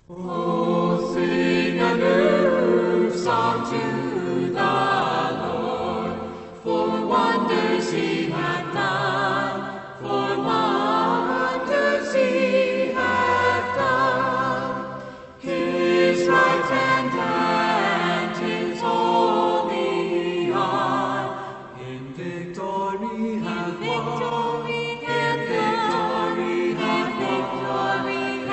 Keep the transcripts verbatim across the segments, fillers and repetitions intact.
Oh, sing a new song to the Lord, for wonders he hath done, for wonders he hath done. His right hand and his holy arm in victory hath won, in victory hath won, in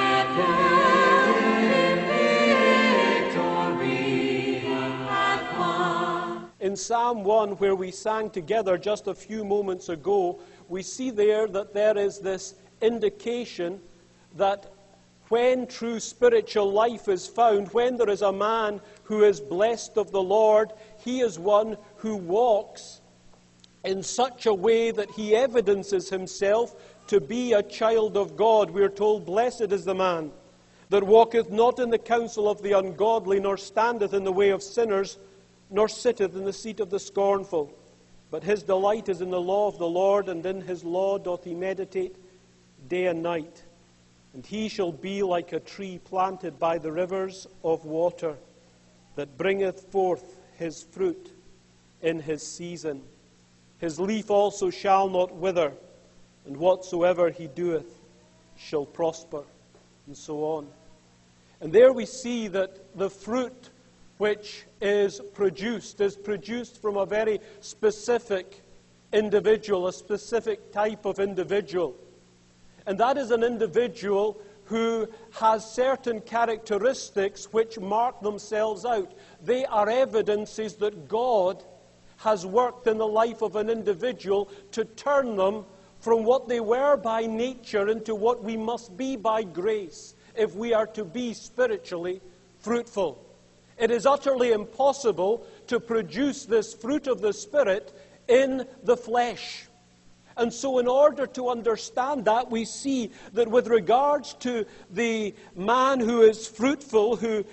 victory hath won. In Psalm one, where we sang together just a few moments ago, we see there that there is this indication that when true spiritual life is found, when there is a man who is blessed of the Lord, he is one who walks in such a way that he evidences himself to be a child of God. We are told, "Blessed is the man that walketh not in the counsel of the ungodly, nor standeth in the way of sinners, nor sitteth in the seat of the scornful. But his delight is in the law of the Lord, and in his law doth he meditate day and night. And he shall be like a tree planted by the rivers of water, that bringeth forth his fruit in his season. His leaf also shall not wither, and whatsoever he doeth shall prosper," and so on. And there we see that the fruit which is produced is produced from a very specific individual, a specific type of individual. And that is an individual who has certain characteristics which mark themselves out. They are evidences that God has worked in the life of an individual to turn them from what they were by nature into what we must be by grace if we are to be spiritually fruitful. It is utterly impossible to produce this fruit of the Spirit in the flesh. And so in order to understand that, we see that with regards to the man who is fruitful, who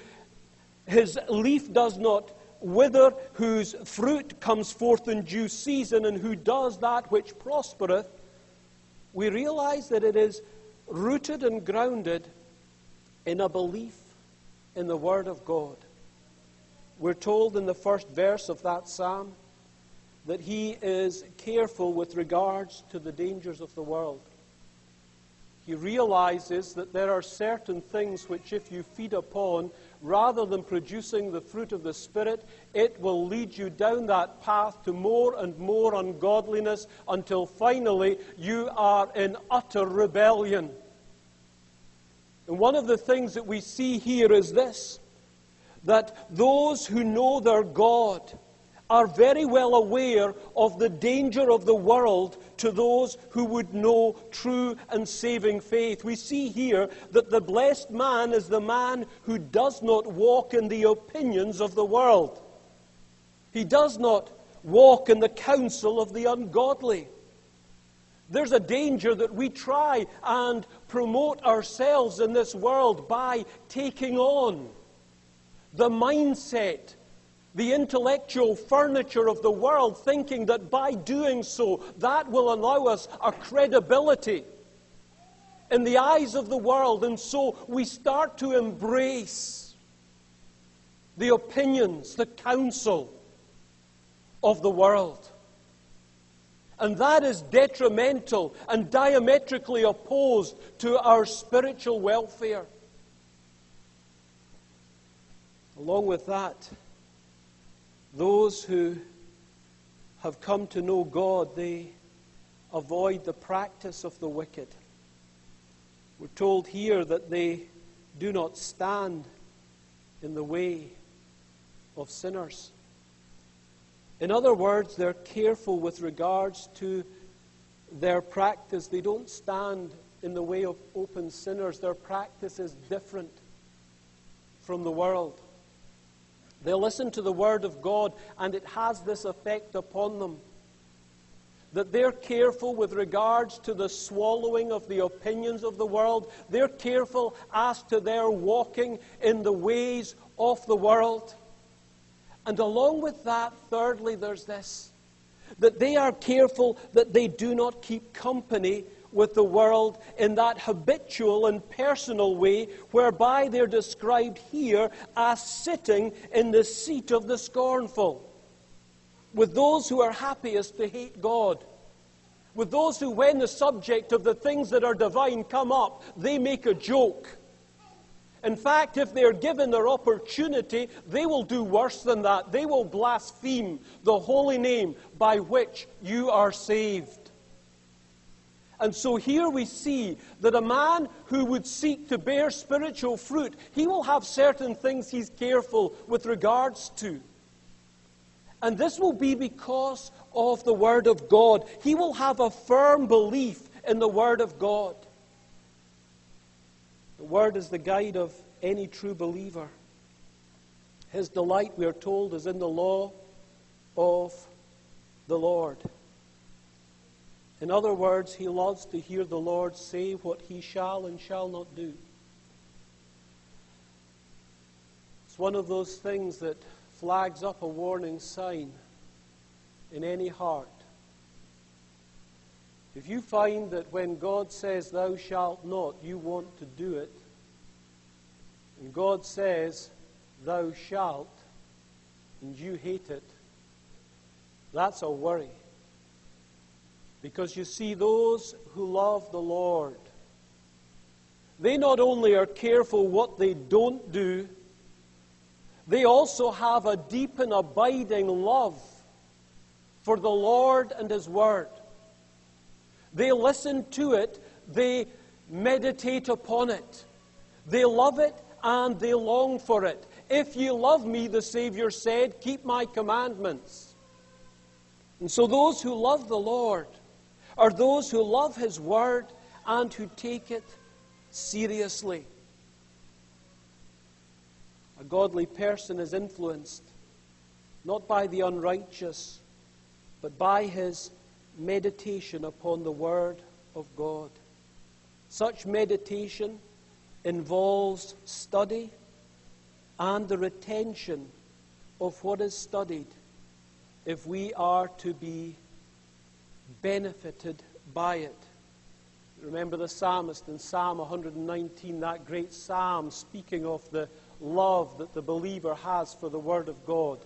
his leaf does not wither, whose fruit comes forth in due season, and who does that which prospereth, we realize that it is rooted and grounded in a belief in the Word of God. We're told in the first verse of that psalm that he is careful with regards to the dangers of the world. He realizes that there are certain things which if you feed upon, rather than producing the fruit of the Spirit, it will lead you down that path to more and more ungodliness until finally you are in utter rebellion. And one of the things that we see here is this, that those who know their God are very well aware of the danger of the world to those who would know true and saving faith. We see here that the blessed man is the man who does not walk in the opinions of the world. He does not walk in the counsel of the ungodly. There's a danger that we try and promote ourselves in this world by taking on the mindset, the intellectual furniture of the world, thinking that by doing so, that will allow us a credibility in the eyes of the world. And so we start to embrace the opinions, the counsel of the world. And that is detrimental and diametrically opposed to our spiritual welfare. Along with that, those who have come to know God, they avoid the practice of the wicked. We're told here that they do not stand in the way of sinners. In other words, they're careful with regards to their practice. They don't stand in the way of open sinners. Their practice is different from the world. They listen to the Word of God, and it has this effect upon them, that they're careful with regards to the swallowing of the opinions of the world. They're careful as to their walking in the ways of the world. And along with that, thirdly, there's this, that they are careful that they do not keep company with the world in that habitual and personal way whereby they're described here as sitting in the seat of the scornful. With those who are happiest to hate God. With those who, when the subject of the things that are divine come up, they make a joke. In fact, if they're given their opportunity, they will do worse than that. They will blaspheme the holy name by which you are saved. And so here we see that a man who would seek to bear spiritual fruit, he will have certain things he's careful with regards to. And this will be because of the Word of God. He will have a firm belief in the Word of God. The Word is the guide of any true believer. His delight, we are told, is in the law of the Lord. In other words, he loves to hear the Lord say what he shall and shall not do. It's one of those things that flags up a warning sign in any heart. If you find that when God says, thou shalt not, you want to do it, and God says, thou shalt, and you hate it, that's a worry. Because you see, those who love the Lord, they not only are careful what they don't do, they also have a deep and abiding love for the Lord and His Word. They listen to it, they meditate upon it, they love it and they long for it. If ye love me, the Savior said, keep my commandments. And so those who love the Lord are those who love His Word and who take it seriously. A godly person is influenced not by the unrighteous, but by his meditation upon the Word of God. Such meditation involves study and the retention of what is studied if we are to be benefited by it. Remember the psalmist in Psalm one nineteen, that great psalm speaking of the love that the believer has for the Word of God.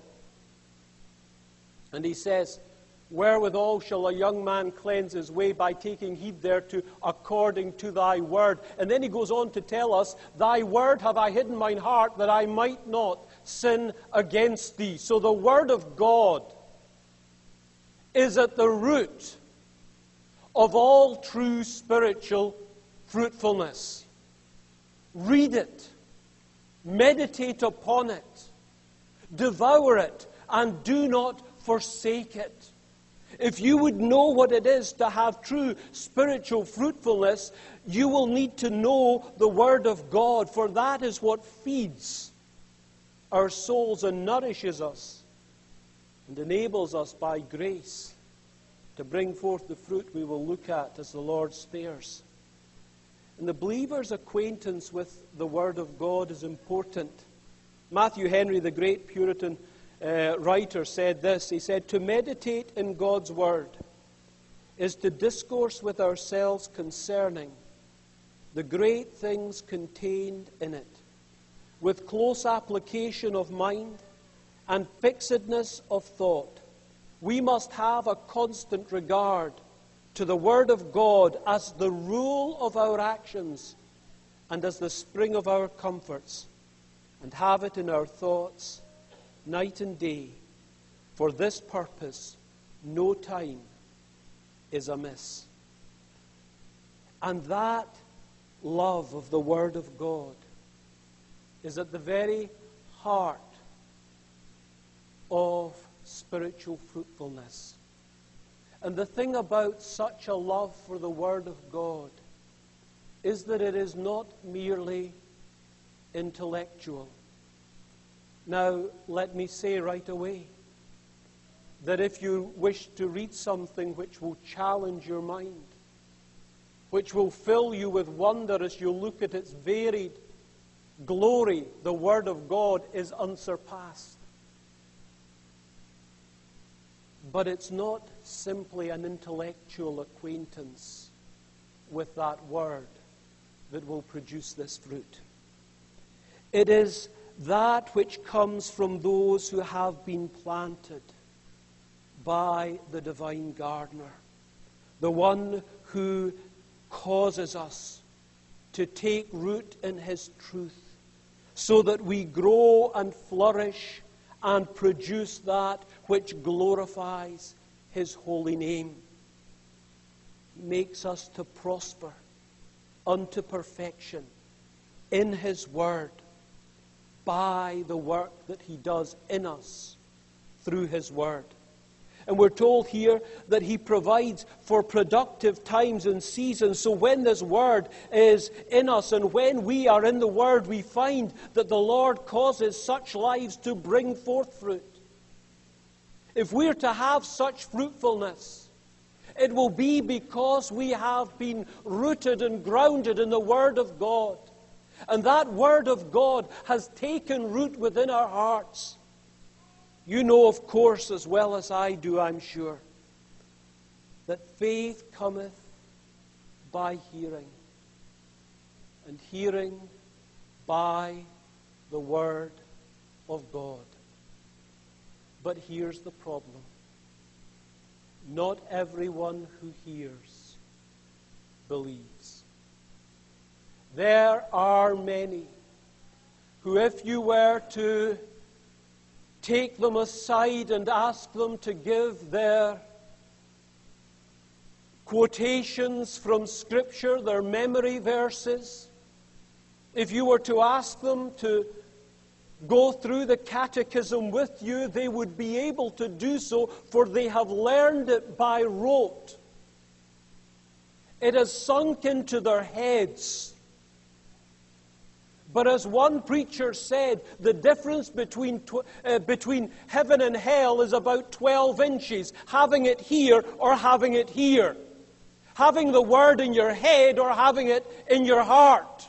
And he says, wherewithal shall a young man cleanse his way? By taking heed thereto according to thy word. And then he goes on to tell us, thy word have I hidden mine heart, that I might not sin against thee. So the Word of God is at the root of all true spiritual fruitfulness. Read it. Meditate upon it. Devour it. And do not forsake it. If you would know what it is to have true spiritual fruitfulness, you will need to know the Word of God, for that is what feeds our souls and nourishes us and enables us by grace to bring forth the fruit we will look at as the Lord spares. And the believer's acquaintance with the Word of God is important. Matthew Henry, the great Puritan uh, writer, said this. He said, to meditate in God's Word is to discourse with ourselves concerning the great things contained in it, with close application of mind and fixedness of thought. We must have a constant regard to the Word of God as the rule of our actions and as the spring of our comforts, and have it in our thoughts night and day. For this purpose no time is amiss. And that love of the Word of God is at the very heart of spiritual fruitfulness. And the thing about such a love for the Word of God is that it is not merely intellectual. Now, let me say right away that if you wish to read something which will challenge your mind, which will fill you with wonder as you look at its varied glory, the Word of God is unsurpassed. But it's not simply an intellectual acquaintance with that word that will produce this fruit. It is that which comes from those who have been planted by the divine gardener, the one who causes us to take root in his truth, so that we grow and flourish and produce that which glorifies his holy name. He makes us to prosper unto perfection in his word by the work that he does in us through his word. And we're told here that he provides for productive times and seasons. So when this word is in us and when we are in the word, we find that the Lord causes such lives to bring forth fruit. If we're to have such fruitfulness, it will be because we have been rooted and grounded in the word of God. And that word of God has taken root within our hearts. You know, of course, as well as I do, I'm sure, that faith cometh by hearing, and hearing by the word of God. But here's the problem. Not everyone who hears believes. There are many who, if you were to take them aside and ask them to give their quotations from Scripture, their memory verses, if you were to ask them to go through the catechism with you, they would be able to do so, for they have learned it by rote. It has sunk into their heads. But as one preacher said, the difference between, tw- uh, between heaven and hell is about twelve inches, having it here or having it here. Having the word in your head or having it in your heart.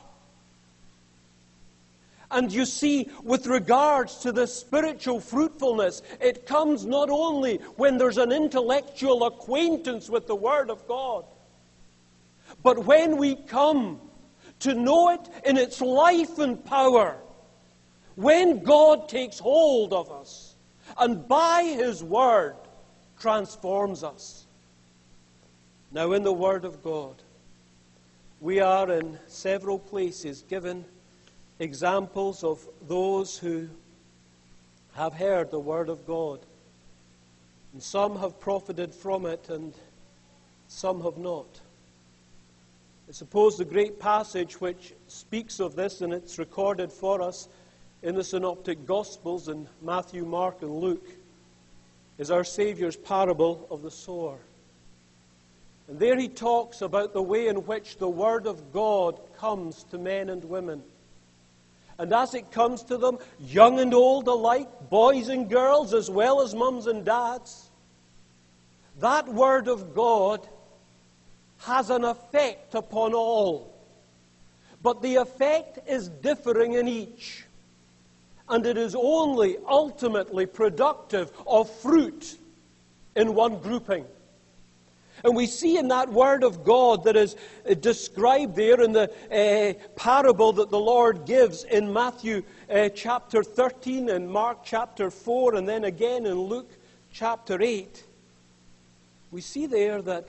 And you see, with regards to the spiritual fruitfulness, it comes not only when there's an intellectual acquaintance with the Word of God, but when we come to know it in its life and power, when God takes hold of us and by His Word transforms us. Now, in the Word of God, we are in several places given examples of those who have heard the Word of God. And some have profited from it and some have not. I suppose the great passage which speaks of this, and it's recorded for us in the Synoptic Gospels in Matthew, Mark, and Luke, is our Saviour's parable of the sower. And there he talks about the way in which the Word of God comes to men and women. And as it comes to them, young and old alike, boys and girls, as well as mums and dads, that Word of God has an effect upon all. But the effect is differing in each. And it is only ultimately productive of fruit in one grouping. And we see in that Word of God that is described there in the uh, parable that the Lord gives in Matthew uh, chapter thirteen and Mark chapter four and then again in Luke chapter eight, we see there that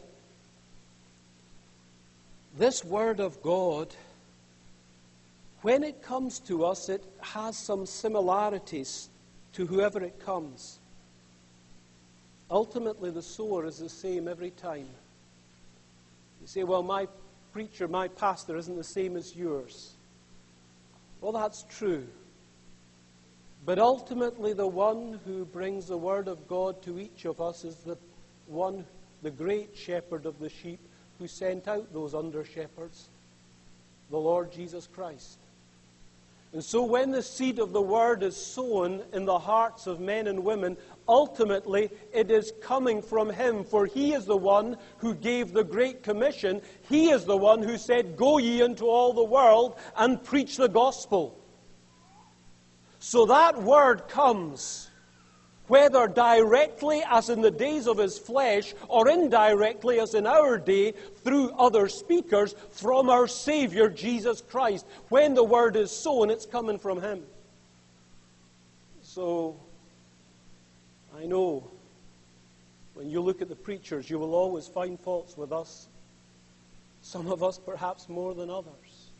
this Word of God, when it comes to us, it has some similarities to whoever it comes. Ultimately, the sower is the same every time. You say, well, my preacher, my pastor isn't the same as yours. Well, that's true. But ultimately, the one who brings the Word of God to each of us is the one, the great shepherd of the sheep, who sent out those under-shepherds, the Lord Jesus Christ. And so when the seed of the Word is sown in the hearts of men and women, ultimately it is coming from Him, for He is the one who gave the Great Commission. He is the one who said, "Go ye into all the world and preach the gospel." So that Word comes whether directly as in the days of his flesh or indirectly as in our day through other speakers from our Savior Jesus Christ. When the word is sown, it's coming from him. So, I know when you look at the preachers, you will always find faults with us. Some of us perhaps more than others.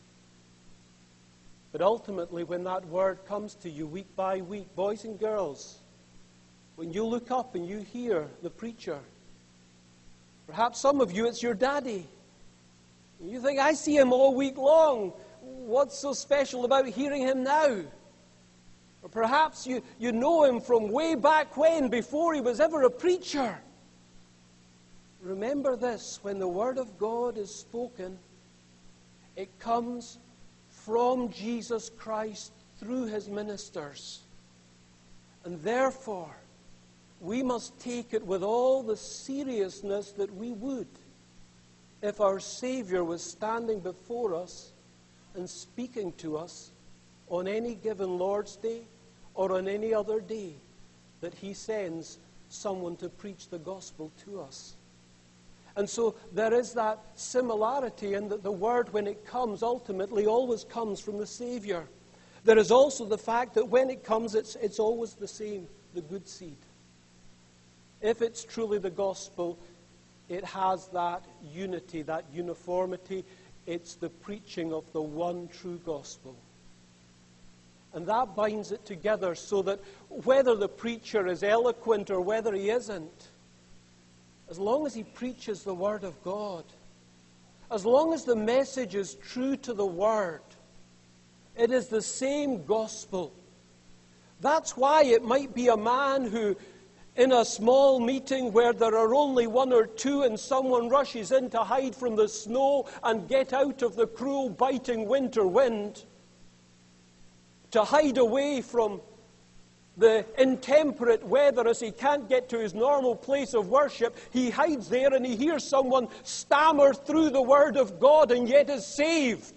But ultimately, when that word comes to you week by week, boys and girls, when you look up and you hear the preacher, perhaps some of you, it's your daddy. You think, I see him all week long. What's so special about hearing him now? Or perhaps you, you know him from way back when, before he was ever a preacher. Remember this, when the Word of God is spoken, it comes from Jesus Christ through his ministers. And therefore, we must take it with all the seriousness that we would if our Savior was standing before us and speaking to us on any given Lord's Day or on any other day that he sends someone to preach the gospel to us. And so there is that similarity in that the word, when it comes, ultimately always comes from the Savior. There is also the fact that when it comes, it's, it's always the same, the good seed. If it's truly the gospel, it has that unity, that uniformity. It's the preaching of the one true gospel. And that binds it together so that whether the preacher is eloquent or whether he isn't, as long as he preaches the Word of God, as long as the message is true to the Word, it is the same gospel. That's why it might be a man who, in a small meeting where there are only one or two and someone rushes in to hide from the snow and get out of the cruel, biting winter wind, to hide away from the intemperate weather as he can't get to his normal place of worship, he hides there and he hears someone stammer through the Word of God and yet is saved.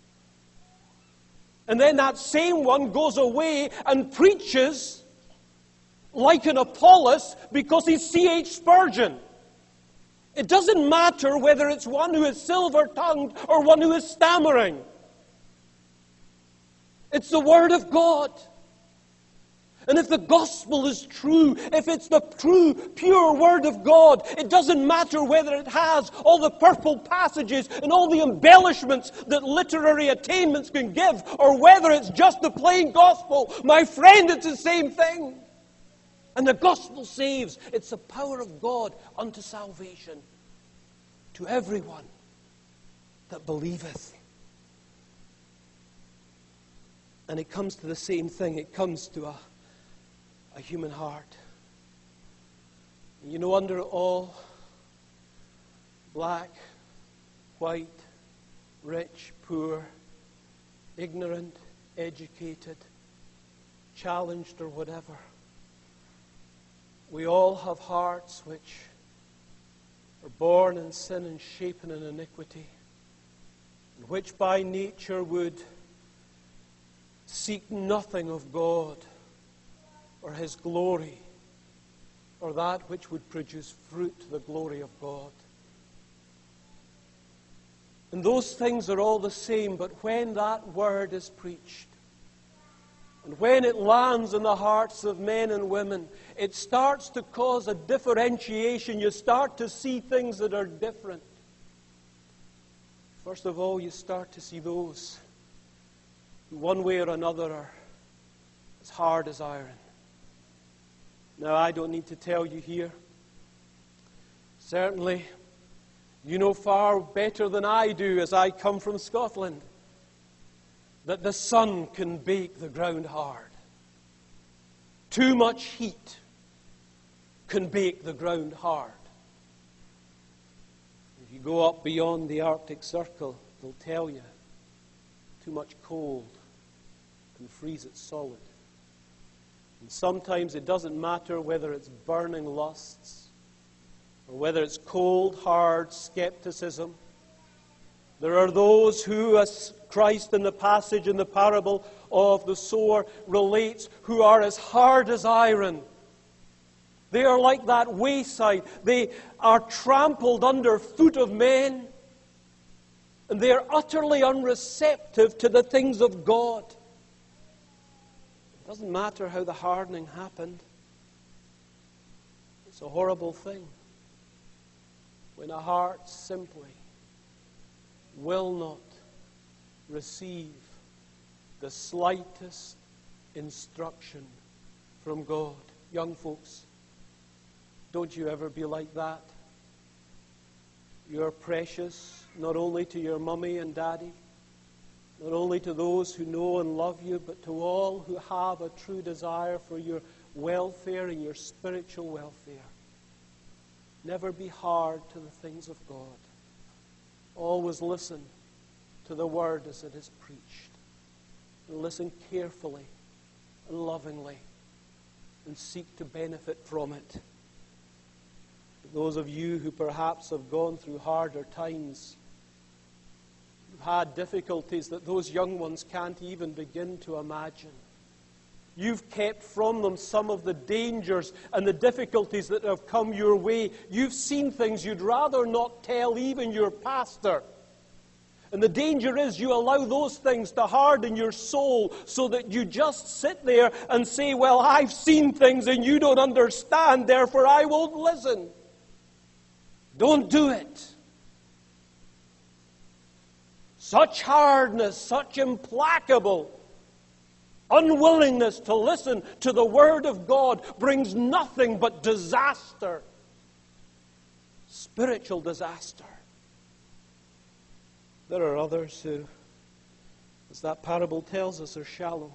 And then that same one goes away and preaches like an Apollos because he's C H Spurgeon. It doesn't matter whether it's one who is silver-tongued or one who is stammering. It's the Word of God. And if the gospel is true, if it's the true, pure Word of God, it doesn't matter whether it has all the purple passages and all the embellishments that literary attainments can give, or whether it's just the plain gospel. My friend, it's the same thing. And the gospel saves. It's the power of God unto salvation to everyone that believeth. And it comes to the same thing. It comes to a A human heart. You know, under it all, black, white, rich, poor, ignorant, educated, challenged, or whatever, we all have hearts which are born in sin and shapen in iniquity, and which by nature would seek nothing of God or His glory, or that which would produce fruit to the glory of God. And those things are all the same, but when that word is preached, and when it lands in the hearts of men and women, it starts to cause a differentiation. You start to see things that are different. First of all, you start to see those who one way or another are as hard as iron. Now, I don't need to tell you here. Certainly, you know far better than I do, as I come from Scotland, that the sun can bake the ground hard. Too much heat can bake the ground hard. If you go up beyond the Arctic Circle, they'll tell you too much cold can freeze it solid. And sometimes it doesn't matter whether it's burning lusts or whether it's cold, hard skepticism. There are those who, as Christ in the passage in the parable of the sower relates, who are as hard as iron. They are like that wayside. They are trampled under foot of men. And they are utterly unreceptive to the things of God. It doesn't matter how the hardening happened. It's a horrible thing when a heart simply will not receive the slightest instruction from God. Young folks, don't you ever be like that. You're precious, not only to your mummy and daddy, not only to those who know and love you, but to all who have a true desire for your welfare and your spiritual welfare. Never be hard to the things of God. Always listen to the word as it is preached. And listen carefully and lovingly and seek to benefit from it. Those of you who perhaps have gone through harder times, who've had difficulties that those young ones can't even begin to imagine. You've kept from them some of the dangers and the difficulties that have come your way. You've seen things you'd rather not tell even your pastor. And the danger is you allow those things to harden your soul so that you just sit there and say, well, I've seen things and you don't understand, therefore I won't listen. Don't do it. Such hardness, such implacable unwillingness to listen to the Word of God brings nothing but disaster. Spiritual disaster. There are others who, as that parable tells us, are shallow.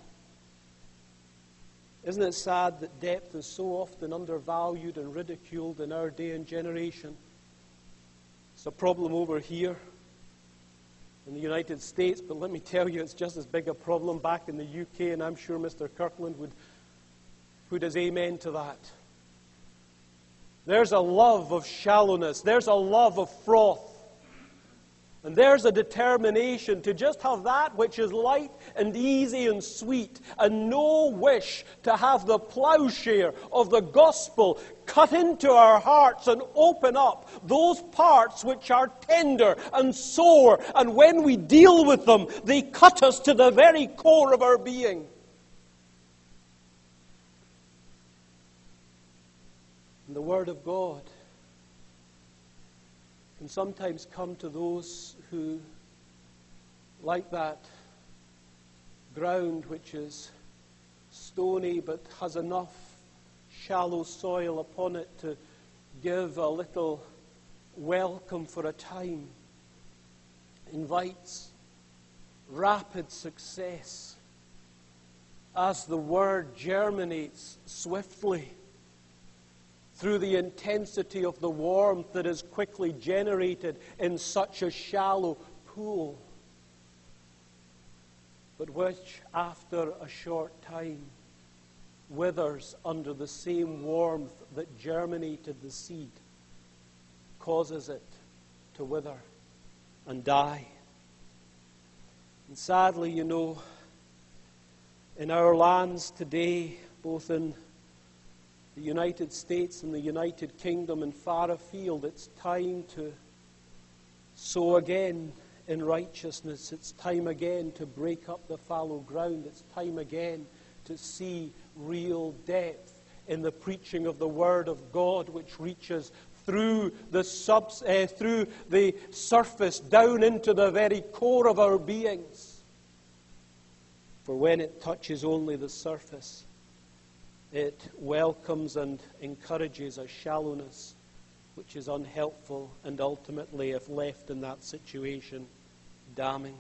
Isn't it sad that depth is so often undervalued and ridiculed in our day and generation? It's a problem over here in the United States, but let me tell you, it's just as big a problem back in the U K, and I'm sure Mister Kirkland would put his amen to that. There's a love of shallowness. There's a love of froth. And there's a determination to just have that which is light and easy and sweet, and no wish to have the plowshare of the gospel cut into our hearts and open up those parts which are tender and sore, and when we deal with them, they cut us to the very core of our being. And the Word of God can sometimes come to those who, like that ground which is stony but has enough shallow soil upon it to give a little welcome for a time, invites rapid success as the word germinates swiftly through the intensity of the warmth that is quickly generated in such a shallow pool, but which after a short time withers under the same warmth that germinated the seed, causes it to wither and die. And sadly, you know, in our lands today, both in the United States and the United Kingdom and far afield, it's time to sow again in righteousness. It's time again to break up the fallow ground. It's time again to see real depth in the preaching of the Word of God, which reaches through the subs, uh, through the surface down into the very core of our beings. For when it touches only the surface, it welcomes and encourages a shallowness which is unhelpful and ultimately, if left in that situation, damning.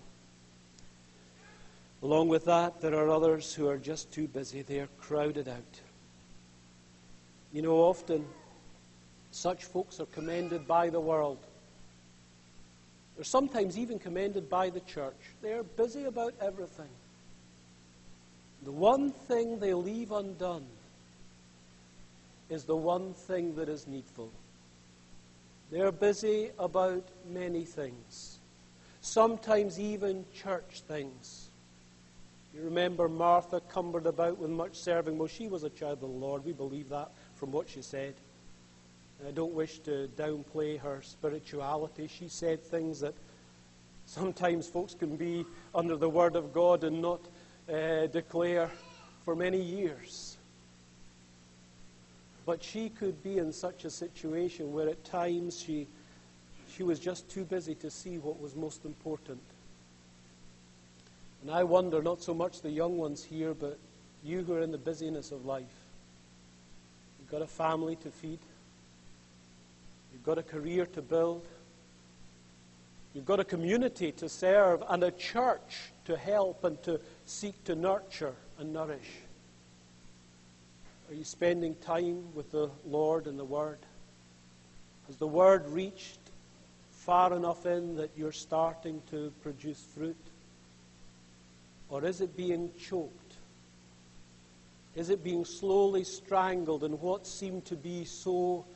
Along with that, there are others who are just too busy. They are crowded out. You know, often such folks are commended by the world. They're sometimes even commended by the church. They are busy about everything. The one thing they leave undone is the one thing that is needful. They're busy about many things, sometimes even church things. You remember Martha cumbered about with much serving. Well, she was a child of the Lord. We believe that from what she said. And I don't wish to downplay her spirituality. She said things that sometimes folks can be under the Word of God and not uh, declare for many years. But she could be in such a situation where at times she, she was just too busy to see what was most important. And I wonder, not so much the young ones here, but you who are in the busyness of life. You've got a family to feed. You've got a career to build. You've got a community to serve and a church to help and to seek to nurture and nourish. Are you spending time with the Lord and the Word? Has the Word reached far enough in that you're starting to produce fruit? Or is it being choked? Is it being slowly strangled in what seemed to be so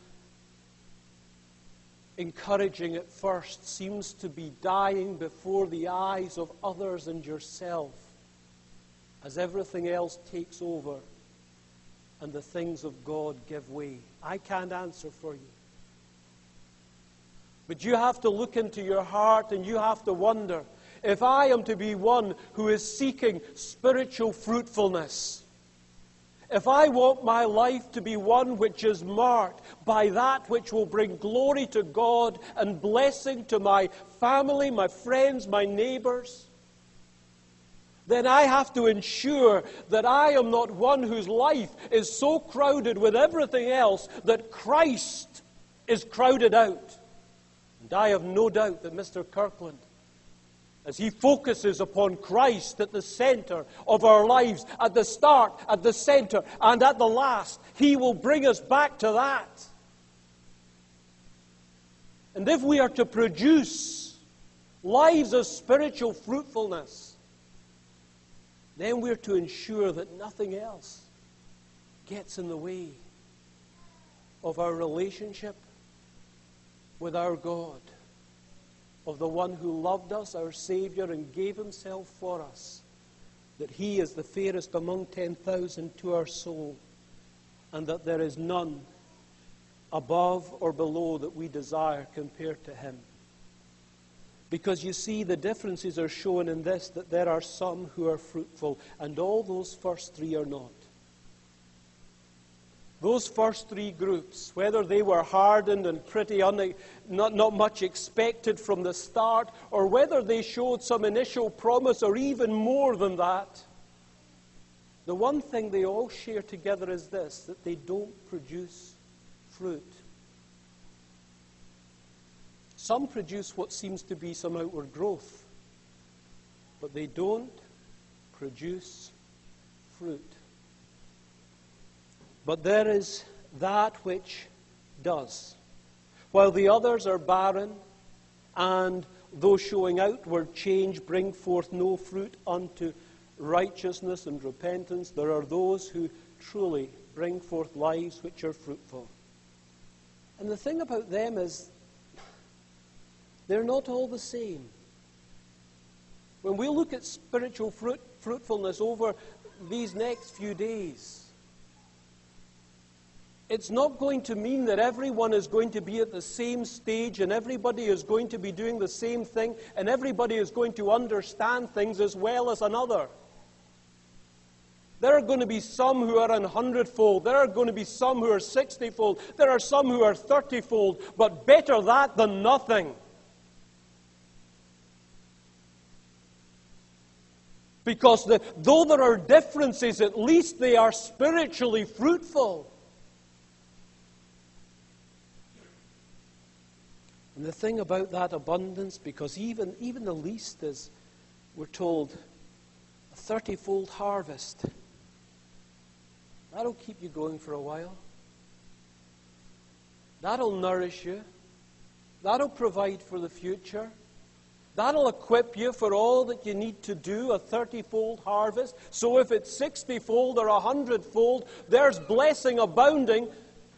encouraging at first, seems to be dying before the eyes of others and yourself as everything else takes over and the things of God give way? I can't answer for you. But you have to look into your heart and you have to wonder, if I am to be one who is seeking spiritual fruitfulness, if I want my life to be one which is marked by that which will bring glory to God and blessing to my family, my friends, my neighbors, then I have to ensure that I am not one whose life is so crowded with everything else that Christ is crowded out. And I have no doubt that Mister Kirkland, as he focuses upon Christ at the center of our lives, at the start, at the center, and at the last, he will bring us back to that. And if we are to produce lives of spiritual fruitfulness, then we're to ensure that nothing else gets in the way of our relationship with our God, of the one who loved us, our Savior, and gave himself for us, that he is the fairest among ten thousand to our soul, and that there is none above or below that we desire compared to him. Because you see, the differences are shown in this, that there are some who are fruitful, and all those first three are not. Those first three groups, whether they were hardened and pretty un- not, not much expected from the start, or whether they showed some initial promise or even more than that, the one thing they all share together is this, that they don't produce fruit. Some produce what seems to be some outward growth, but they don't produce fruit. But there is that which does. While the others are barren, and though showing outward change bring forth no fruit unto righteousness and repentance, there are those who truly bring forth lives which are fruitful. And the thing about them is, they're not all the same. When we look at spiritual fruit, fruitfulness over these next few days, it's not going to mean that everyone is going to be at the same stage and everybody is going to be doing the same thing and everybody is going to understand things as well as another. There are going to be some who are an hundredfold. There are going to be some who are sixtyfold. There are some who are thirtyfold. But better that than nothing. Because the, though there are differences, at least they are spiritually fruitful. And the thing about that abundance, because even, even the least is, we're told, a thirtyfold harvest. That'll keep you going for a while. That'll nourish you. That'll provide for the future. That'll equip you for all that you need to do, a thirtyfold harvest. So if it's sixtyfold or a hundredfold, there's blessing abounding.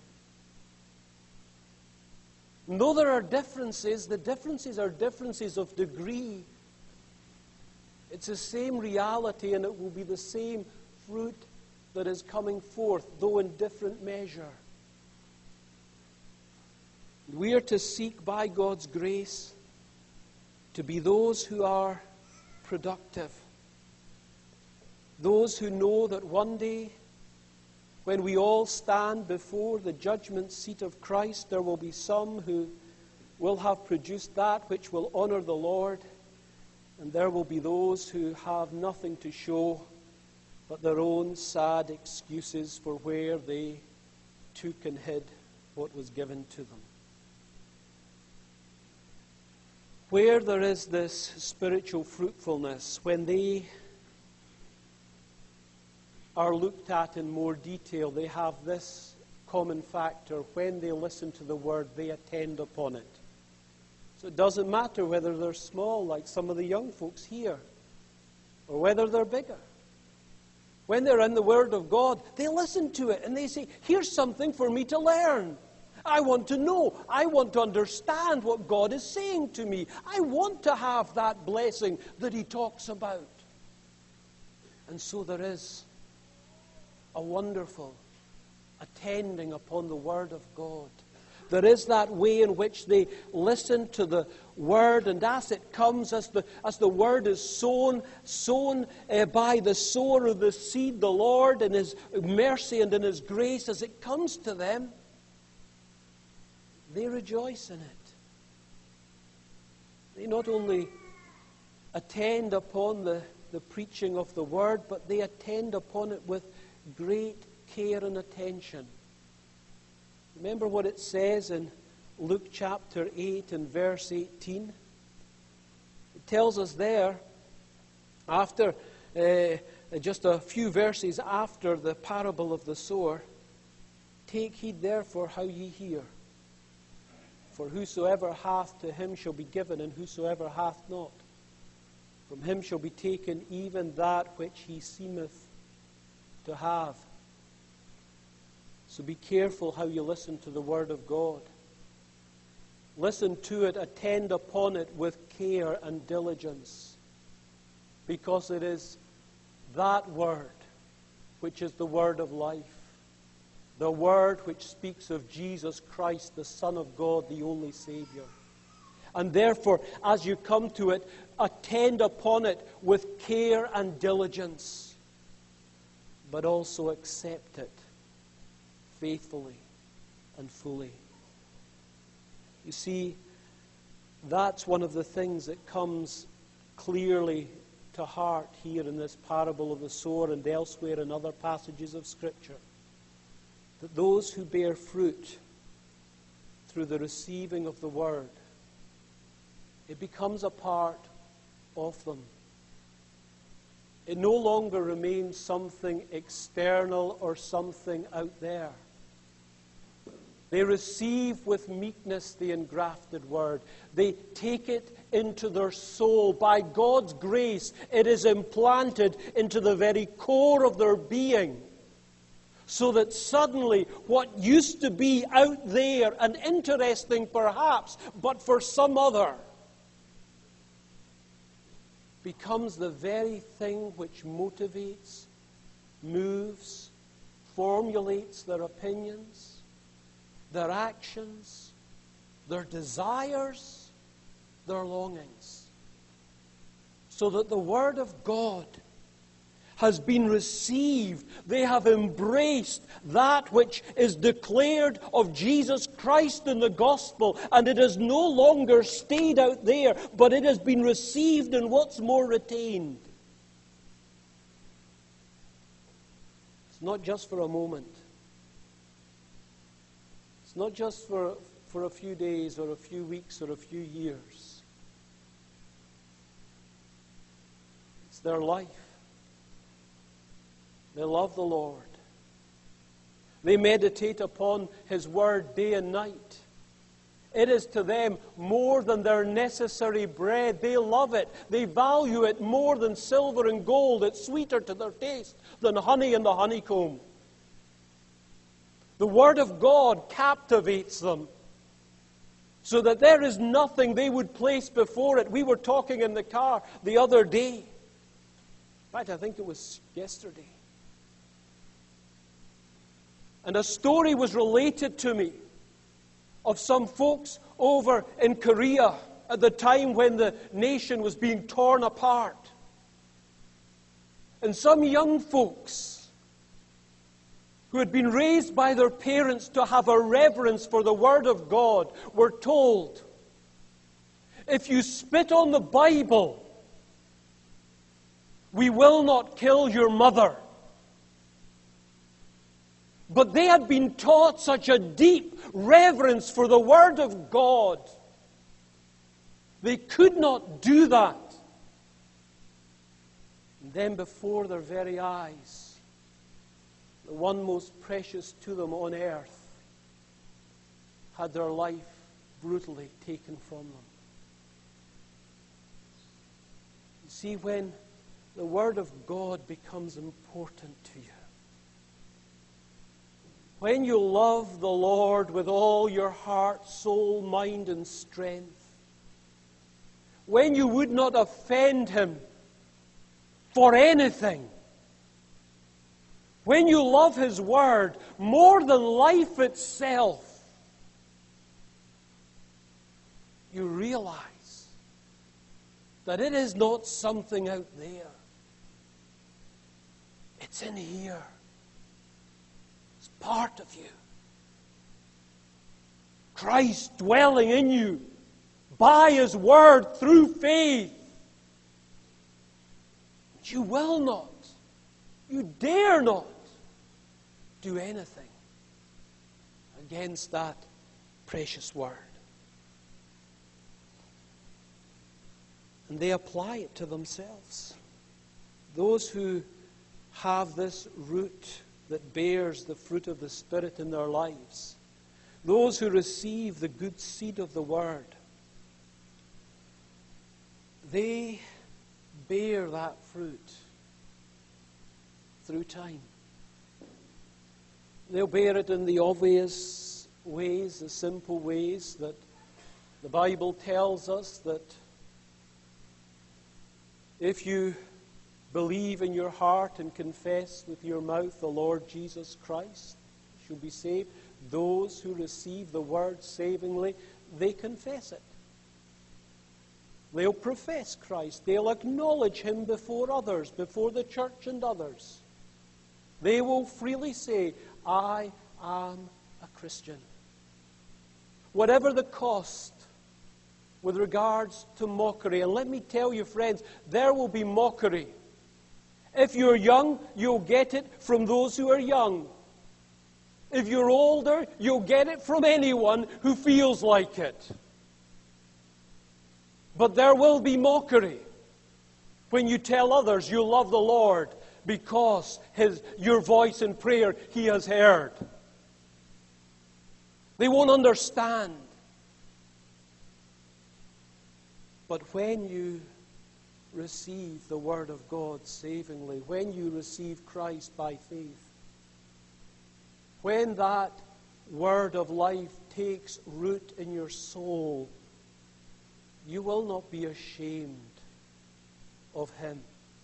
And though there are differences, the differences are differences of degree. It's the same reality, and it will be the same fruit that is coming forth, though in different measure. We are to seek by God's grace to be those who are productive. Those who know that one day, when we all stand before the judgment seat of Christ, there will be some who will have produced that which will honor the Lord, and there will be those who have nothing to show but their own sad excuses for where they took and hid what was given to them. Where there is this spiritual fruitfulness, when they are looked at in more detail, they have this common factor. When they listen to the word, they attend upon it. So it doesn't matter whether they're small, like some of the young folks here, or whether they're bigger. When they're in the Word of God, they listen to it and they say, here's something for me to learn. I want to know. I want to understand what God is saying to me. I want to have that blessing that He talks about. And so there is a wonderful attending upon the Word of God. There is that way in which they listen to the Word, and as it comes, as the, as the Word is sown, sown uh, by the sower of the seed, the Lord, in His mercy and in His grace, as it comes to them, they rejoice in it. They not only attend upon the, the preaching of the Word, but they attend upon it with great care and attention. Remember what it says in Luke chapter eight and verse eighteen? It tells us there, after uh, just a few verses after the parable of the sower, take heed therefore how ye hear. For whosoever hath, to him shall be given, and whosoever hath not, from him shall be taken even that which he seemeth to have. So be careful how you listen to the Word of God. Listen to it, attend upon it with care and diligence, because it is that Word which is the Word of life, the Word which speaks of Jesus Christ, the Son of God, the only Savior. And therefore, as you come to it, attend upon it with care and diligence, but also accept it faithfully and fully. You see, that's one of the things that comes clearly to heart here in this parable of the sower and elsewhere in other passages of Scripture. That those who bear fruit through the receiving of the Word, it becomes a part of them. It no longer remains something external or something out there. They receive with meekness the engrafted Word. They take it into their soul. By God's grace, it is implanted into the very core of their being, so that suddenly what used to be out there and interesting perhaps, but for some other, becomes the very thing which motivates, moves, formulates their opinions, their actions, their desires, their longings. So that the Word of God has been received. They have embraced that which is declared of Jesus Christ in the gospel, and it has no longer stayed out there, but it has been received and what's more, retained. It's not just for a moment. It's not just for, for a few days or a few weeks or a few years. It's their life. They love the Lord. They meditate upon His Word day and night. It is to them more than their necessary bread. They love it. They value it more than silver and gold. It's sweeter to their taste than honey in the honeycomb. The Word of God captivates them, so that there is nothing they would place before it. We were talking in the car the other day. In fact, I think it was yesterday. And a story was related to me of some folks over in Korea at the time when the nation was being torn apart. And some young folks who had been raised by their parents to have a reverence for the Word of God were told, if you spit on the Bible, we will not kill your mother. But they had been taught such a deep reverence for the Word of God, they could not do that. And then before their very eyes, the one most precious to them on earth had their life brutally taken from them. You see, when the Word of God becomes important to you, when you love the Lord with all your heart, soul, mind, and strength, when you would not offend Him for anything, when you love His Word more than life itself, you realize that it is not something out there. It's in here. It's part of you. Christ dwelling in you by His Word through faith. You will not, you dare not do anything against that precious Word. And they apply it to themselves. Those who have this root that bears the fruit of the Spirit in their lives, those who receive the good seed of the Word, they bear that fruit through time. They'll bear it in the obvious ways, the simple ways that the Bible tells us that if you believe in your heart and confess with your mouth the Lord Jesus Christ, you shall be saved. Those who receive the Word savingly, they confess it. They'll profess Christ. They'll acknowledge Him before others, before the church and others. They will freely say, I am a Christian. Whatever the cost with regards to mockery. And let me tell you, friends, there will be mockery. If you're young, you'll get it from those who are young. If you're older, you'll get it from anyone who feels like it. But there will be mockery when you tell others you love the Lord because his, your voice in prayer He has heard. They won't understand. But when you receive the Word of God savingly, when you receive Christ by faith, when that Word of life takes root in your soul, you will not be ashamed of Him,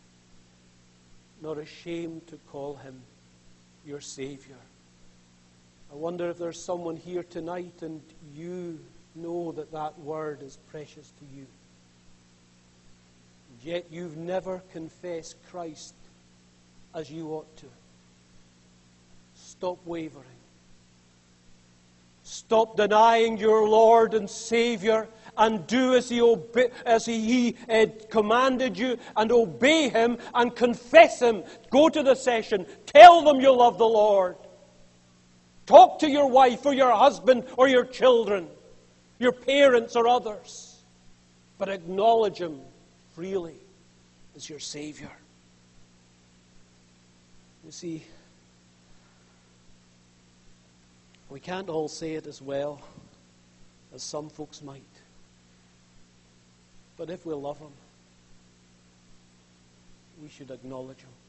nor ashamed to call Him your Savior. I wonder if there's someone here tonight and you know that that Word is precious to you. Yet you've never confessed Christ as you ought to. Stop wavering. Stop denying your Lord and Savior and do as He, obe- as he uh, commanded you and obey Him and confess Him. Go to the session. Tell them you love the Lord. Talk to your wife or your husband or your children, your parents or others. But acknowledge Him freely as your Savior. You see, we can't all say it as well as some folks might. But if we love Him, we should acknowledge Him.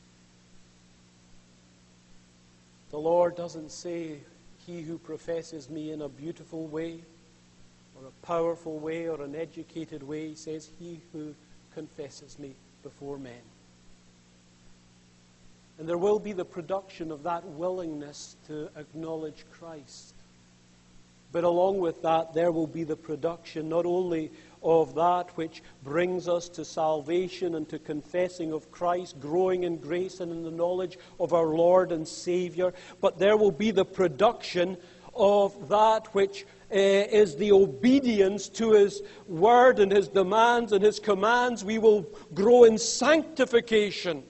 The Lord doesn't say, he who professes me in a beautiful way, or a powerful way, or an educated way. He says, he who confesses me before men. And there will be the production of that willingness to acknowledge Christ But along with that, there will be the production not only of that which brings us to salvation and to confessing of Christ, growing in grace and in the knowledge of our Lord and Savior, but there will be the production of that which uh, is the obedience to His Word and His demands and His commands. We will grow in sanctification.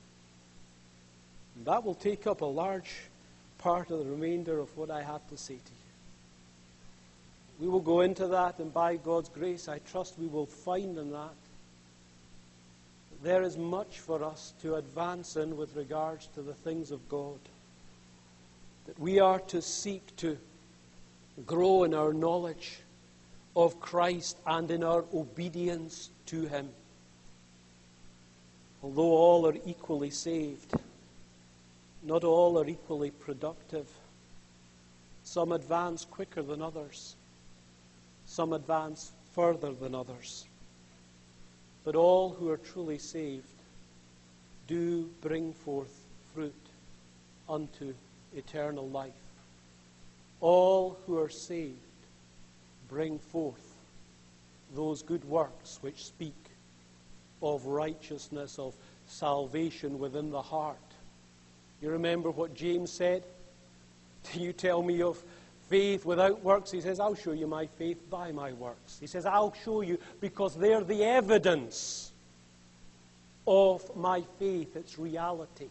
And that will take up a large part of the remainder of what I have to say to you. We will go into that, and by God's grace, I trust we will find in that that there is much for us to advance in with regards to the things of God. That we are to seek to grow in our knowledge of Christ and in our obedience to Him. Although all are equally saved, not all are equally productive. Some advance quicker than others. Some advance further than others. But all who are truly saved do bring forth fruit unto eternal life. All who are saved bring forth those good works which speak of righteousness, of salvation within the heart. You remember what James said? Do you tell me of faith without works? He says, I'll show you my faith by my works. He says, I'll show you because they're the evidence of my faith, its reality.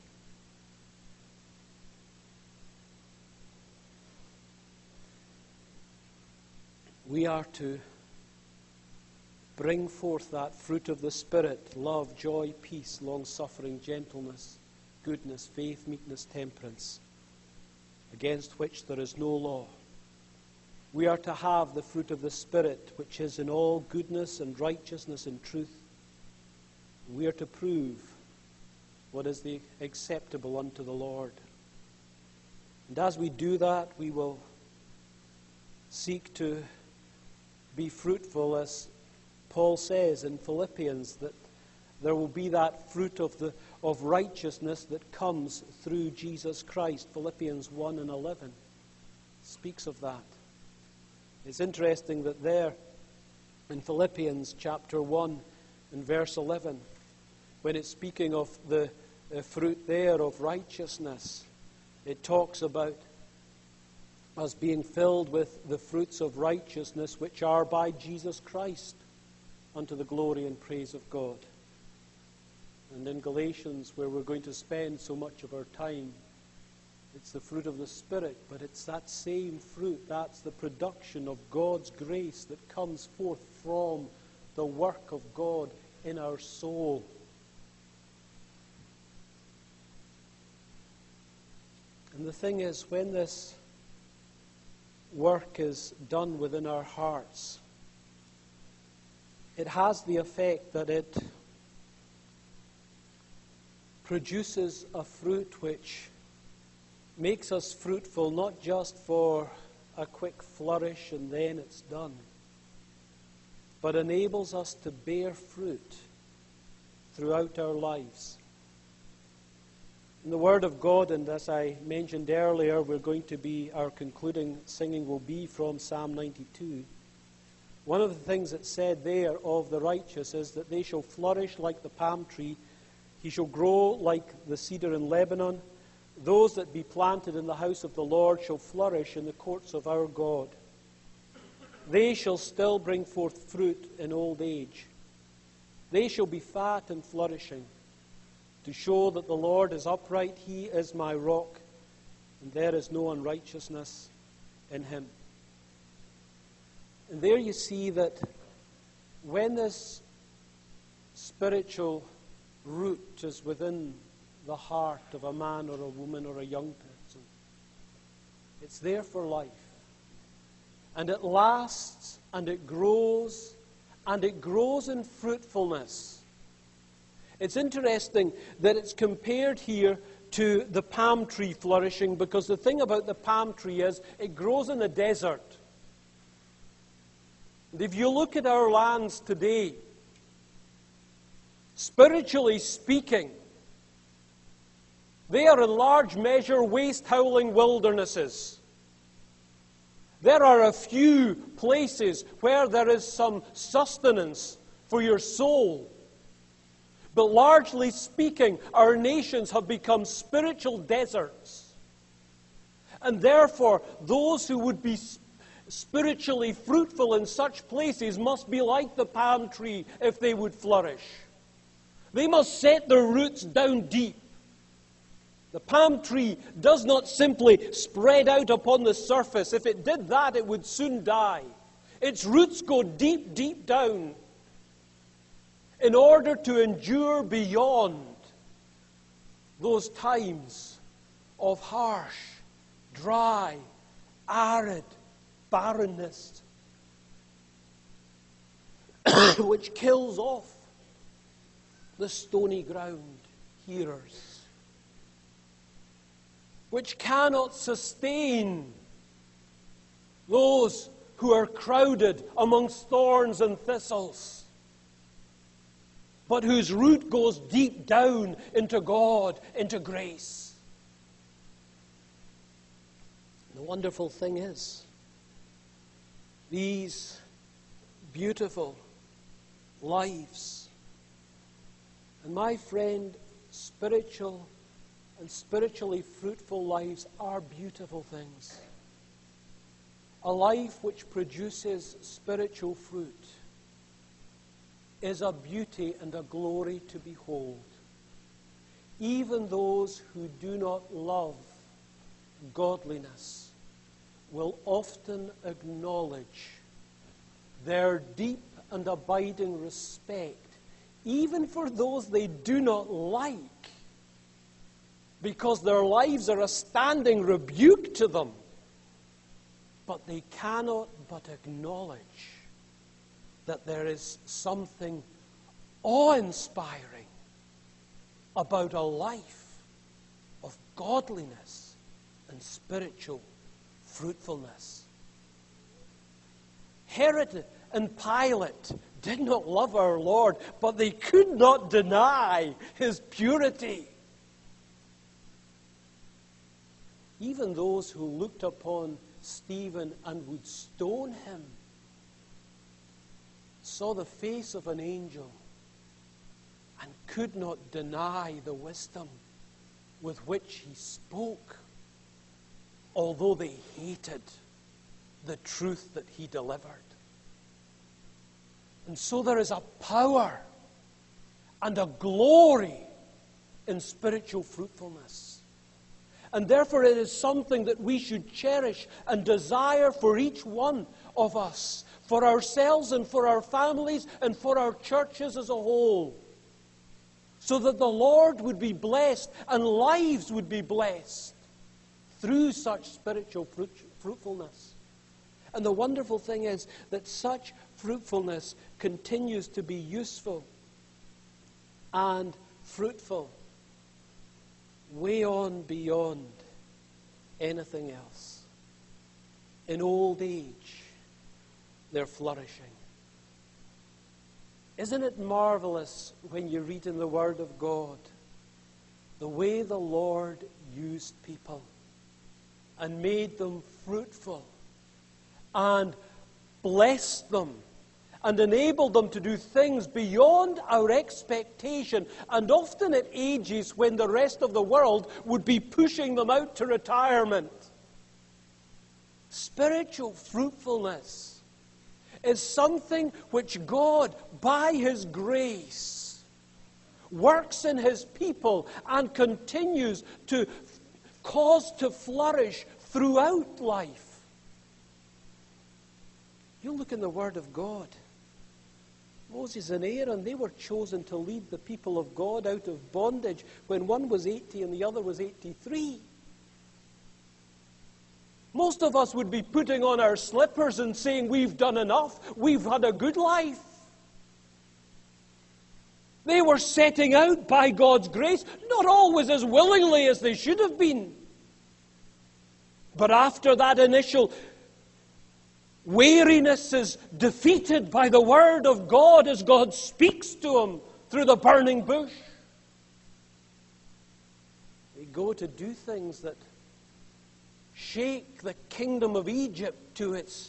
We are to bring forth that fruit of the Spirit: love, joy, peace, long-suffering, gentleness, goodness, faith, meekness, temperance, against which there is no law. We are to have the fruit of the Spirit, which is in all goodness and righteousness and truth. We are to prove what is the acceptable unto the Lord. And as we do that, we will seek to be fruitful, as Paul says in Philippians, that there will be that fruit of the of righteousness that comes through Jesus Christ. Philippians one and eleven speaks of that. It's interesting that there in Philippians chapter one and verse eleven, when it's speaking of the uh, fruit there of righteousness, it talks about us being filled with the fruits of righteousness which are by Jesus Christ unto the glory and praise of God. And in Galatians, where we're going to spend so much of our time, it's the fruit of the Spirit, but it's that same fruit. That's the production of God's grace that comes forth from the work of God in our soul. And the thing is, when this work is done within our hearts, it has the effect that it produces a fruit which makes us fruitful, not just for a quick flourish and then it's done, but enables us to bear fruit throughout our lives. In the Word of God, and as I mentioned earlier, we're going to be, our concluding singing will be from Psalm ninety-two. One of the things that's said there of the righteous is that they shall flourish like the palm tree. He shall grow like the cedar in Lebanon. Those that be planted in the house of the Lord shall flourish in the courts of our God. They shall still bring forth fruit in old age. They shall be fat and flourishing, to show that the Lord is upright. He is my rock, and there is no unrighteousness in Him. And there you see that when this spiritual root is within the heart of a man or a woman or a young person, it's there for life. And it lasts, and it grows, and it grows in fruitfulness. It's interesting that it's compared here to the palm tree flourishing, because the thing about the palm tree is it grows in the desert. And if you look at our lands today, spiritually speaking, they are in large measure waste-howling wildernesses. There are a few places where there is some sustenance for your soul. But largely speaking, our nations have become spiritual deserts. And therefore, those who would be spiritually fruitful in such places must be like the palm tree if they would flourish. They must set their roots down deep. The palm tree does not simply spread out upon the surface. If it did that, it would soon die. Its roots go deep, deep down in order to endure beyond those times of harsh, dry, arid barrenness, which kills off the stony ground hearers, which cannot sustain those who are crowded amongst thorns and thistles, but whose root goes deep down into God, into grace. The wonderful thing is, these beautiful lives, and my friend, spiritual and spiritually fruitful lives are beautiful things. A life which produces spiritual fruit is a beauty and a glory to behold. Even those who do not love godliness will often acknowledge their deep and abiding respect, even for those they do not like, because their lives are a standing rebuke to them. But they cannot but acknowledge that there is something awe-inspiring about a life of godliness and spiritual fruitfulness. Herod and Pilate did not love our Lord, but they could not deny his purity. Even those who looked upon Stephen and would stone him saw the face of an angel and could not deny the wisdom with which he spoke, although they hated the truth that he delivered. And so there is a power and a glory in spiritual fruitfulness. And therefore it is something that we should cherish and desire for each one of us, for ourselves and for our families and for our churches as a whole, so that the Lord would be blessed and lives would be blessed through such spiritual fruit, fruitfulness. And the wonderful thing is that such fruitfulness continues to be useful and fruitful way on beyond anything else. In old age, they're flourishing. Isn't it marvelous when you read in the Word of God the way the Lord used people and made them fruitful and blessed them and enabled them to do things beyond our expectation, and often at ages when the rest of the world would be pushing them out to retirement? Spiritual fruitfulness is something which God, by His grace, works in His people and continues to cause to flourish throughout life. You look in the Word of God. Moses and Aaron, they were chosen to lead the people of God out of bondage when one was eighty and the other was eighty-three. Most of us would be putting on our slippers and saying, we've done enough, we've had a good life. They were setting out by God's grace, not always as willingly as they should have been. But after that initial weariness is defeated by the Word of God as God speaks to them through the burning bush, they go to do things that Shake the kingdom of Egypt to its,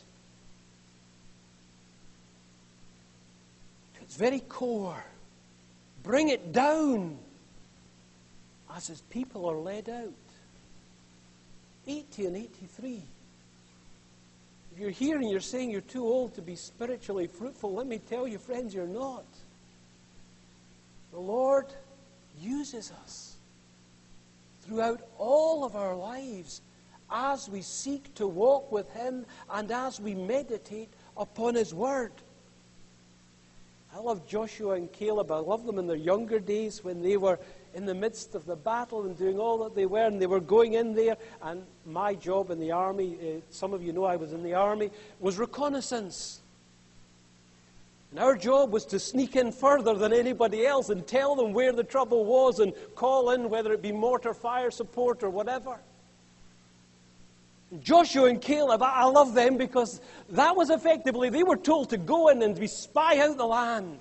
to its very core. Bring it down as his people are led out. eighty and eighty-three. If you're here and you're saying you're too old to be spiritually fruitful, let me tell you, friends, you're not. The Lord uses us throughout all of our lives as we seek to walk with Him and as we meditate upon His Word. I love Joshua and Caleb. I love them in their younger days when they were in the midst of the battle and doing all that they were, and they were going in there. And my job in the army, uh, some of you know I was in the army, was reconnaissance. And our job was to sneak in further than anybody else and tell them where the trouble was and call in, whether it be mortar fire support or whatever. Joshua and Caleb, I love them because that was effectively, they were told to go in and we spy out the land.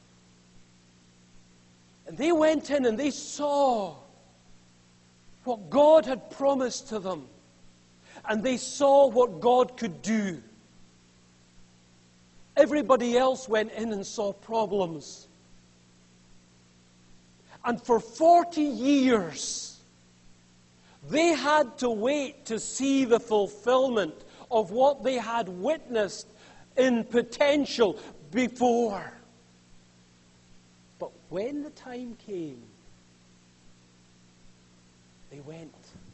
And they went in and they saw what God had promised to them. And they saw what God could do. Everybody else went in and saw problems. And for forty years, they had to wait to see the fulfillment of what they had witnessed in potential before. But when the time came, they went.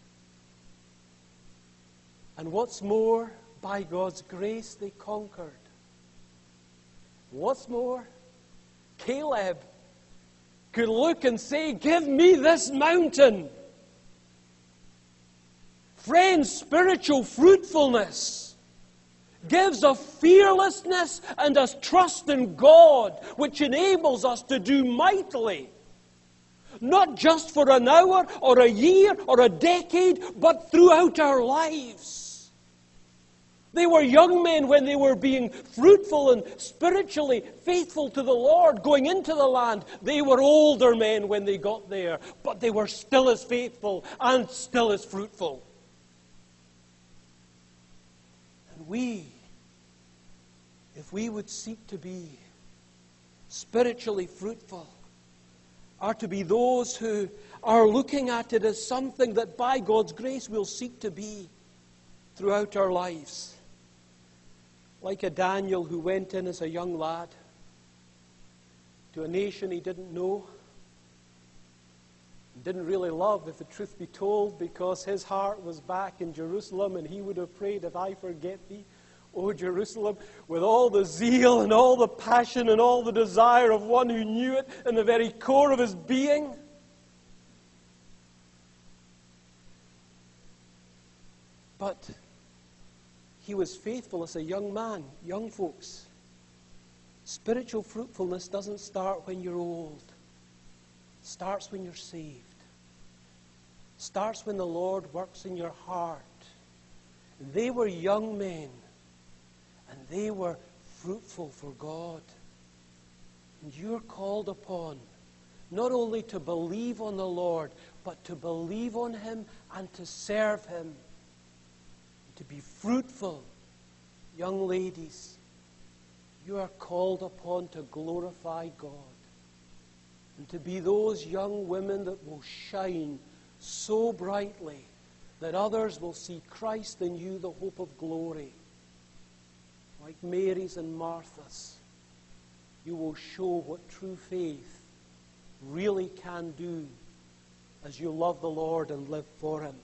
And what's more, by God's grace, they conquered. What's more, Caleb could look and say, "Give me this mountain." Friends, spiritual fruitfulness gives a fearlessness and a trust in God which enables us to do mightily. Not just for an hour or a year or a decade, but throughout our lives. They were young men when they were being fruitful and spiritually faithful to the Lord, going into the land. They were older men when they got there, but they were still as faithful and still as fruitful. And we, if we would seek to be spiritually fruitful, are to be those who are looking at it as something that by God's grace we'll seek to be throughout our lives. Like a Daniel who went in as a young lad to a nation he didn't know, didn't really love, if the truth be told, because his heart was back in Jerusalem, and he would have prayed, "If I forget thee, O Jerusalem," with all the zeal and all the passion and all the desire of one who knew it in the very core of his being. But he was faithful as a young man. Young folks, spiritual fruitfulness doesn't start when you're old. It starts when you're saved. It starts when the Lord works in your heart. And they were young men, and they were fruitful for God. And you're called upon not only to believe on the Lord, but to believe on Him and to serve Him. To be fruitful. Young ladies, you are called upon to glorify God. And to be those young women that will shine so brightly that others will see Christ in you, the hope of glory. Like Mary's and Martha's, you will show what true faith really can do as you love the Lord and live for Him.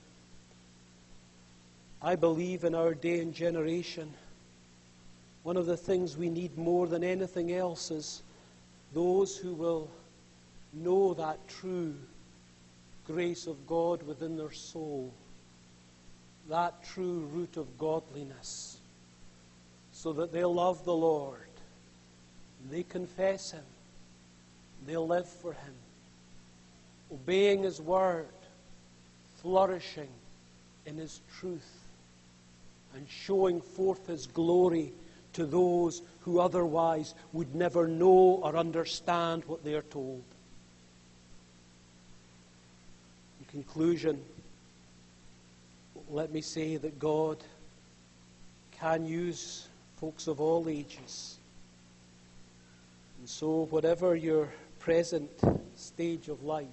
I believe in our day and generation, one of the things we need more than anything else is those who will know that true grace of God within their soul, that true root of godliness, so that they'll love the Lord, they confess Him, they'll live for Him, obeying His word, flourishing in His truth, and showing forth His glory to those who otherwise would never know or understand what they are told. In conclusion, what let me say that God can use folks of all ages. And so whatever your present stage of life,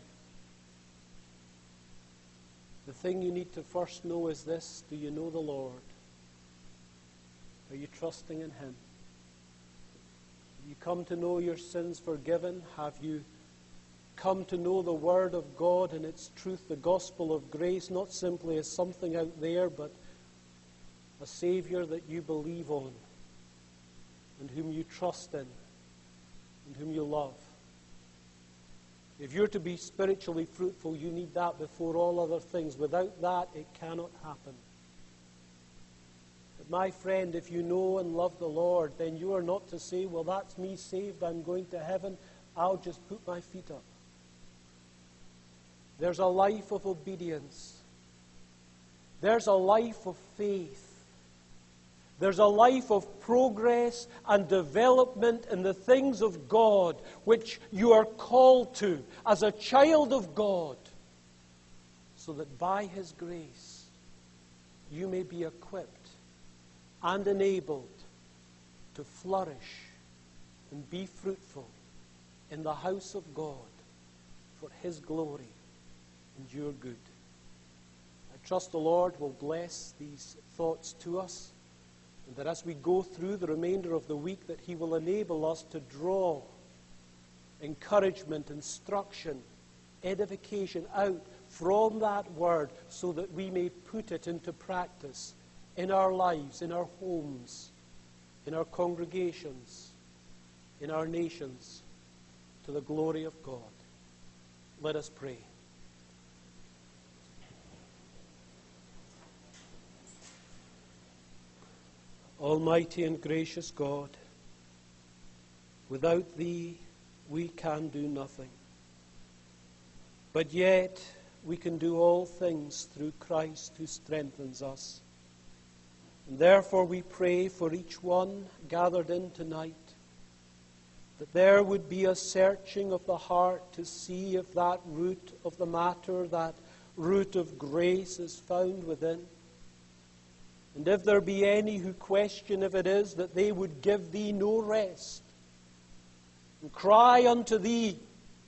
the thing you need to first know is this: do you know the Lord? Are you trusting in Him? Have you come to know your sins forgiven? Have you come to know the Word of God and its truth, the gospel of grace, not simply as something out there, but a Savior that you believe on and whom you trust in and whom you love? If you're to be spiritually fruitful, you need that before all other things. Without that, it cannot happen. But my friend, if you know and love the Lord, then you are not to say, well, that's me saved, I'm going to heaven, I'll just put my feet up. There's a life of obedience. There's a life of faith. There's a life of progress and development in the things of God which you are called to as a child of God, so that by His grace you may be equipped and enabled to flourish and be fruitful in the house of God for His glory and your good. I trust the Lord will bless these thoughts to us, and that as we go through the remainder of the week, that He will enable us to draw encouragement, instruction, edification out from that Word, so that we may put it into practice in our lives, in our homes, in our congregations, in our nations, to the glory of God. Let us pray. Almighty and gracious God, without Thee we can do nothing. But yet we can do all things through Christ who strengthens us. And therefore we pray for each one gathered in tonight, that there would be a searching of the heart to see if that root of the matter, that root of grace, is found within. And if there be any who question if it is, that they would give Thee no rest and cry unto Thee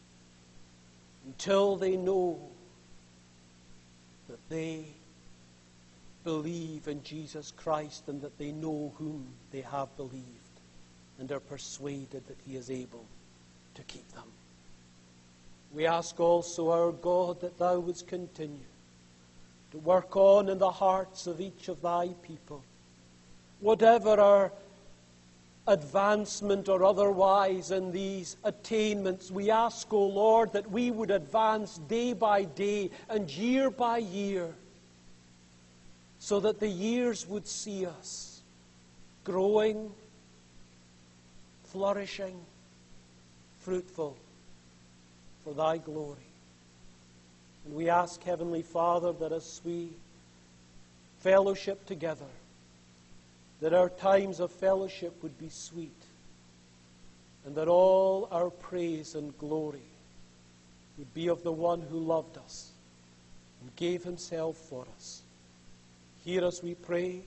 until they know that they believe in Jesus Christ, and that they know whom they have believed and are persuaded that He is able to keep them. We ask also, our God, that Thou wouldst continue to work on in the hearts of each of Thy people. Whatever our advancement or otherwise in these attainments, we ask, O Lord, that we would advance day by day and year by year, so that the years would see us growing, flourishing, fruitful for Thy glory. And we ask, Heavenly Father, that as we fellowship together, that our times of fellowship would be sweet, and that all our praise and glory would be of the one who loved us and gave Himself for us. Hear us, we pray.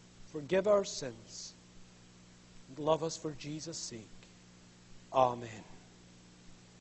Forgive our sins, and love us for Jesus' sake. Amen.